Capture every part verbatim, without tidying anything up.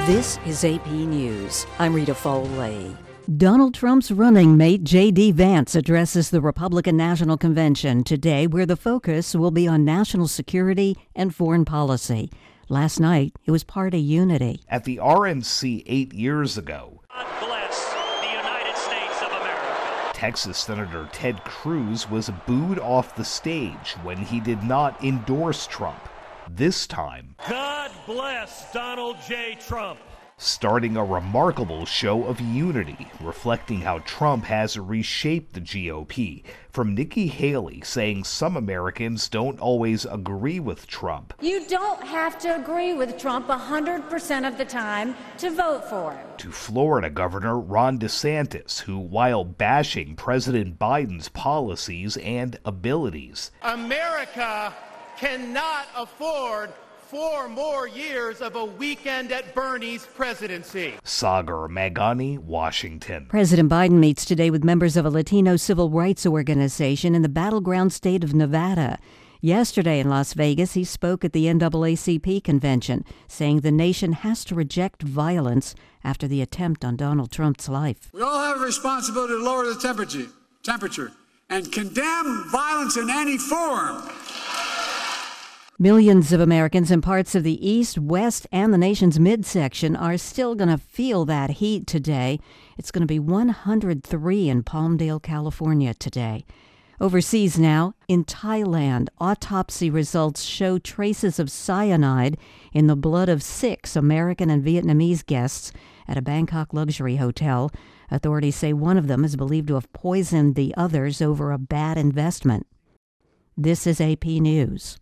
This is A P News. I'm Rita Foley. Donald Trump's running mate J D. Vance addresses the Republican National Convention today, where the focus will be on national security and foreign policy. Last night, it was party unity. At the R N C eight years ago, God bless the United States of America. Texas Senator Ted Cruz was booed off the stage when he did not endorse Trump. This time, God bless Donald J. Trump. Starting a remarkable show of unity, reflecting how Trump has reshaped the G O P, from Nikki Haley saying some Americans don't always agree with Trump. You don't have to agree with Trump one hundred percent of the time to vote for him. To Florida Governor Ron DeSantis, who, while bashing President Biden's policies and abilities, America cannot afford four more years of a weekend at Bernie's presidency. Sagar Magani, Washington. President Biden meets today with members of a Latino civil rights organization in the battleground state of Nevada. Yesterday in Las Vegas, he spoke at the N double A C P convention, saying the nation has to reject violence after the attempt on Donald Trump's life. We all have a responsibility to lower the temperature, temperature and condemn violence in any form. Millions of Americans in parts of the East, West, and the nation's midsection are still going to feel that heat today. It's going to be one hundred three in Palmdale, California today. Overseas now, in Thailand, autopsy results show traces of cyanide in the blood of six American and Vietnamese guests at a Bangkok luxury hotel. Authorities say one of them is believed to have poisoned the others over a bad investment. This is A P News.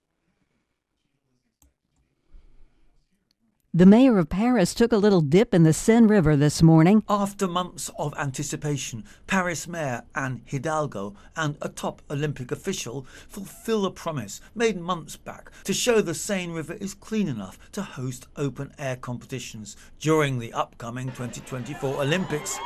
The mayor of Paris took a little dip in the Seine River this morning. After months of anticipation, Paris Mayor Anne Hidalgo and a top Olympic official fulfill a promise made months back to show the Seine River is clean enough to host open-air competitions during the upcoming twenty twenty-four Olympics.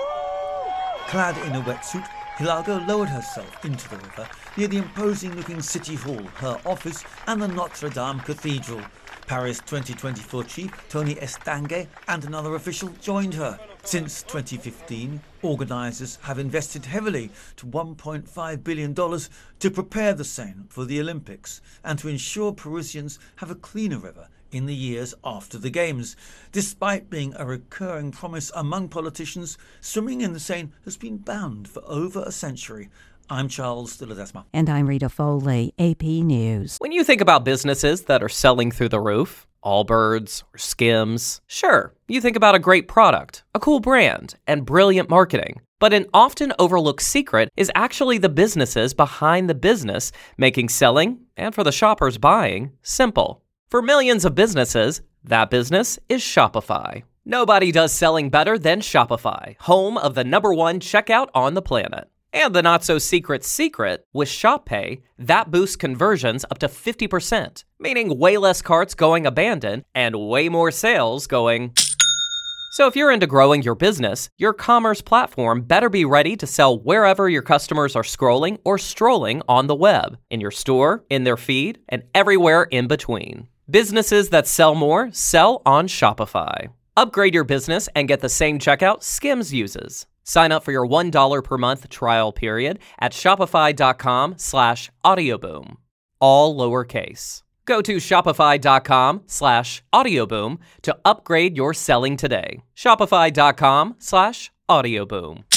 Clad in a wetsuit, Hidalgo lowered herself into the river near the imposing-looking City Hall, her office, and the Notre Dame Cathedral. Paris twenty twenty-four chief Tony Estanguet and another official joined her. Since twenty fifteen, organisers have invested heavily to one point five billion dollars to prepare the Seine for the Olympics and to ensure Parisians have a cleaner river in the years after the Games. Despite being a recurring promise among politicians, swimming in the Seine has been banned for over a century. I'm Charles de Ledesma. And I'm Rita Foley, A P News. When you think about businesses that are selling through the roof, Allbirds or Skims, sure, you think about a great product, a cool brand, and brilliant marketing. But an often overlooked secret is actually the businesses behind the business, making selling, and for the shoppers buying, simple. For millions of businesses, that business is Shopify. Nobody does selling better than Shopify, home of the number one checkout on the planet. And the not-so-secret secret, with Shop Pay, that boosts conversions up to fifty percent, meaning way less carts going abandoned and way more sales going. So if you're into growing your business, your commerce platform better be ready to sell wherever your customers are scrolling or strolling on the web, in your store, in their feed, and everywhere in between. Businesses that sell more sell on Shopify. Upgrade your business and get the same checkout Skims uses. Sign up for your one dollar per month trial period at shopify.com slash audioboom. All lowercase. Go to shopify.com slash audioboom to upgrade your selling today. Shopify.com slash audioboom.